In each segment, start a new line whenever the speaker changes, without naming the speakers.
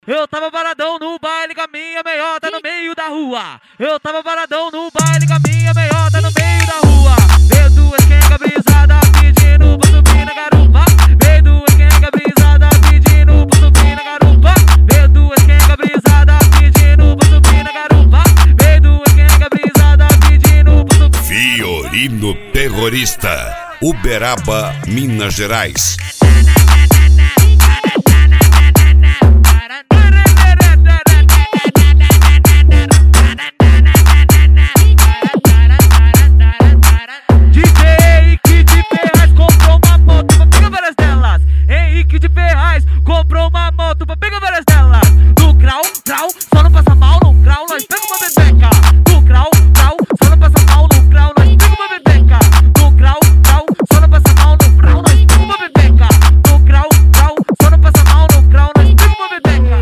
Eu tava paradão no baile com a minha meiota no meio da rua. Eu tava paradão no baile com a minha meiota no meio da rua. Veio duas quenga brisada pedindo pra subir na garupa. Veio duas quenga brisada pedindo pra subir na garupa. Veio duas quenga brisada pedindo pra subir na garupa. Veio duas quenga brisada pedindo pra subir.
Fiorino Terrorista, Uberaba, Minas Gerais.
Comprou uma moto pra pegar várias delas. No grau, só não passa mal. No grau, nós pega uma bebeca. No grau, só não passa mal. No grau, nós pega uma bebeca. No grau, só não passa mal. No grau, nós pega uma bebeca. No grau, só não passa mal. No grau, nós pega uma bebeca.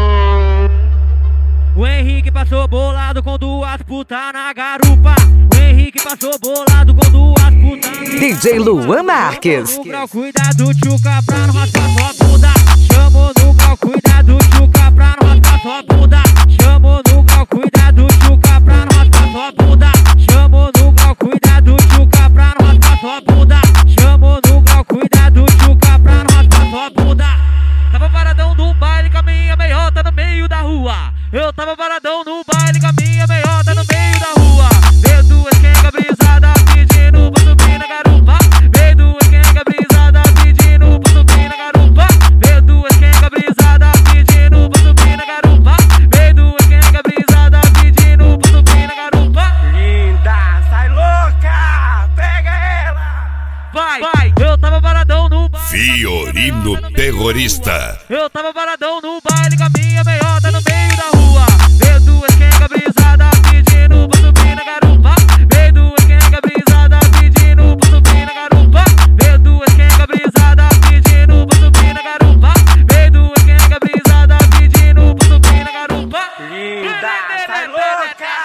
O Henrique passou bolado com duas putas na garupa. O Henrique passou bolado com duas putas na garupa.
DJ Luan Marques.
No grau, cuidado, tchuca, pra não raspar sua bunda. Chamou no grau, cuidado, tchuca, pra não raspar sua bunda. Chamou no grau, cuidado, tchuca, pra não raspar sua bunda. Chamou no grau, cuidado, tchuca, pra não raspar sua bunda. Chamou no grau, cuidado, tchuca, pra não raspar sua bunda. Tava paradão no baile com a minha meiota no meio da rua. Eu tava paradão no baile com a minha meiota no meio da rua. Veio duas quenga brisada pedindo pra subir na garupa. Veio duas quenga brisada pedindo pra subir na garupa. Veio duas quenga brisada pedindo pra subir na garupa. Veio duas quenga brisada pedindo pra subir na garupa.
Linda, sai louca, pega ela.
Vai, eu tava paradão no baile.
Fiorino Terrorista.
Eu tava paradão no baile com a minha meiota no meio da rua. Veio duas quenga brisada pedindo pra subir na garupa. Veio duas quenga brisada pedindo pra subir na garupa. Veio duas quenga brisada pedindo pra subir na garupa. Veio duas quenga brisada pedindo pra subir na garupa.
Linda, sai louca.